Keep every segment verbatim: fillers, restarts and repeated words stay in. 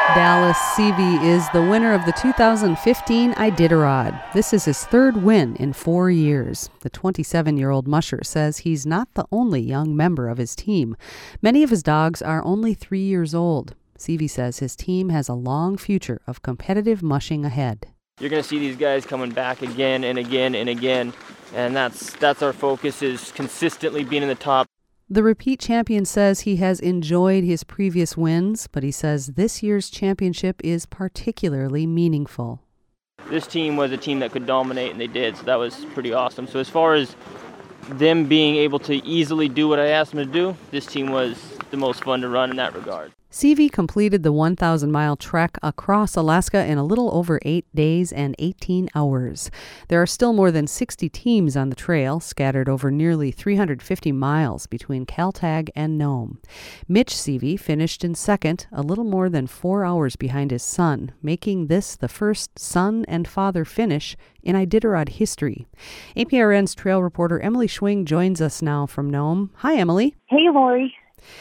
Dallas Seavey is the winner of the two thousand fifteen Iditarod. This is his third win in four years. The twenty-seven-year-old musher says he's not the only young member of his team. Many of his dogs are only three years old. Seavey says his team has a long future of competitive mushing ahead. You're going to see these guys coming back again and again and again, and that's that's our focus, is consistently being in the top. The repeat champion says he has enjoyed his previous wins, but he says this year's championship is particularly meaningful. This team was a team that could dominate, and they did, so that was pretty awesome. So as far as them being able to easily do what I asked them to do, this team was the most fun to run in that regard. Seavey completed the one thousand mile trek across Alaska in a little over eight days and eighteen hours. There are still more than sixty teams on the trail, scattered over nearly three hundred fifty miles between Kaltag and Nome. Mitch Seavey finished in second, a little more than four hours behind his son, making this the first son and father finish in Iditarod history. A P R N's trail reporter Emily Schwing joins us now from Nome. Hi, Emily. Hey, Lori.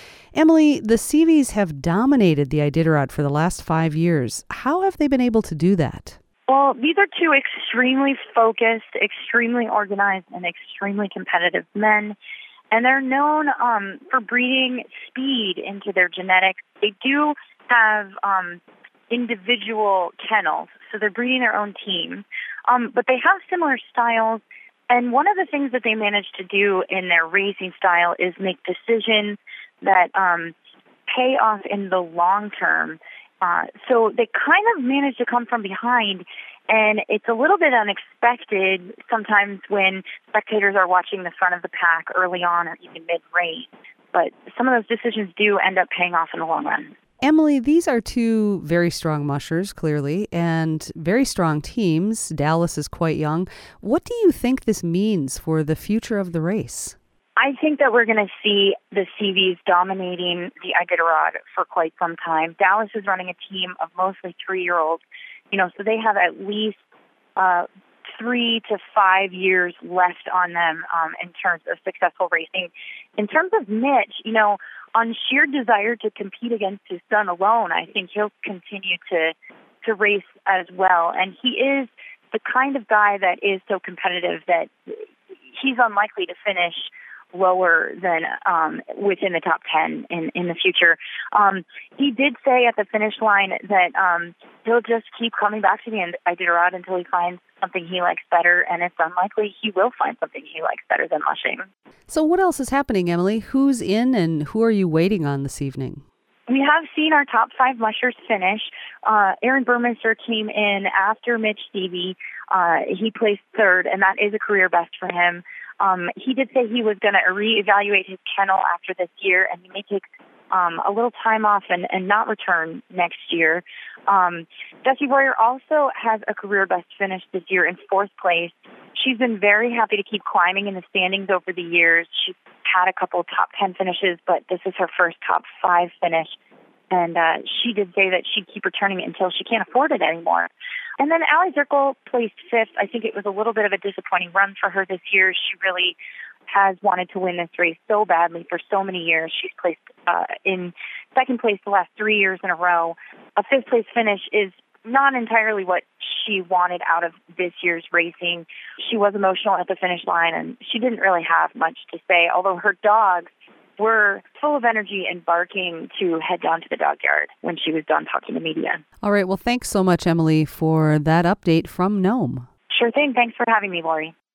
Emily, the Seaveys have dominated the Iditarod for the last five years. How have they been able to do that? Well, these are two extremely focused, extremely organized, and extremely competitive men. And they're known um, for breeding speed into their genetics. They do have um, individual kennels, so they're breeding their own team. Um, but they have similar styles. And one of the things that they manage to do in their racing style is make decisions that um, pay off in the long term. Uh, so they kind of manage to come from behind, and it's a little bit unexpected sometimes when spectators are watching the front of the pack early on or even mid-race. But some of those decisions do end up paying off in the long run. Emily, these are two very strong mushers, clearly, and very strong teams. Dallas is quite young. What do you think this means for the future of the race? I think that we're going to see the Seaveys dominating the Iditarod for quite some time. Dallas is running a team of mostly three-year-olds, you know, so they have at least uh, three to five years left on them um, in terms of successful racing. In terms of Mitch, you know, on sheer desire to compete against his son alone, I think he'll continue to to race as well. And he is the kind of guy that is so competitive that he's unlikely to finish lower than um, within the top ten in, in the future. Um, he did say at the finish line that um, he'll just keep coming back to the Iditarod until he finds something he likes better, and it's unlikely he will find something he likes better than mushing. So what else is happening, Emily? Who's in and who are you waiting on this evening? We have seen our top five mushers finish. Uh, Aaron Burmeister came in after Mitch Seavey. Uh, he placed third, and that is a career best for him. Um, he did say he was going to reevaluate his kennel after this year, and he may take um, a little time off and, and not return next year. Um, Jessie Royer also has a career best finish this year in fourth place. She's been very happy to keep climbing in the standings over the years. She's had a couple top ten finishes, but this is her first top five finish. And uh, she did say that she'd keep returning it until she can't afford it anymore. And then Allie Zirkle placed fifth. I think it was a little bit of a disappointing run for her this year. She really has wanted to win this race so badly for so many years. She's placed uh, in second place the last three years in a row. A fifth place finish is not entirely what she wanted out of this year's racing. She was emotional at the finish line, and she didn't really have much to say, although her dogs were full of energy and barking to head down to the dog yard when she was done talking to media. All right. Well, thanks so much, Emily, for that update from Nome. Sure thing. Thanks for having me, Lori.